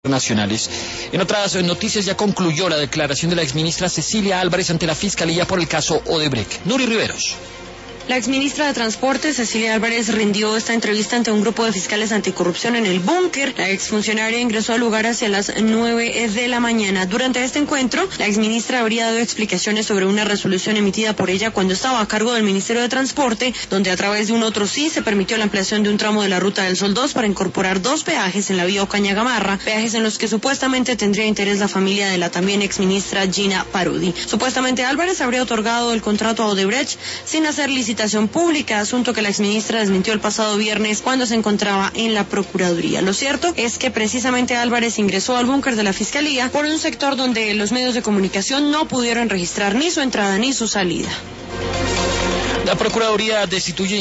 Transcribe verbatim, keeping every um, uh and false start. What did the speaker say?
nacionales. En otras noticias, ya concluyó la declaración de la exministra Cecilia Álvarez ante la Fiscalía por el caso Odebrecht. Nuri Riveros. La exministra de Transporte, Cecilia Álvarez, rindió esta entrevista ante un grupo de fiscales anticorrupción en el búnker. La exfuncionaria ingresó al lugar hacia las nueve de la mañana. Durante este encuentro, la exministra habría dado explicaciones sobre una resolución emitida por ella cuando estaba a cargo del Ministerio de Transporte, donde a través de un otro sí se permitió la ampliación de un tramo de la Ruta del Sol dos para incorporar dos peajes en la vía Ocaña-Gamarra, peajes en los que supuestamente tendría interés la familia de la también exministra Gina Parodi. Supuestamente Álvarez habría otorgado el contrato a Odebrecht sin hacer licitación pública, asunto que la exministra desmintió el pasado viernes cuando se encontraba en la Procuraduría. Lo cierto es que precisamente Álvarez ingresó al búnker de la Fiscalía por un sector donde los medios de comunicación no pudieron registrar ni su entrada ni su salida. La Procuraduría destituye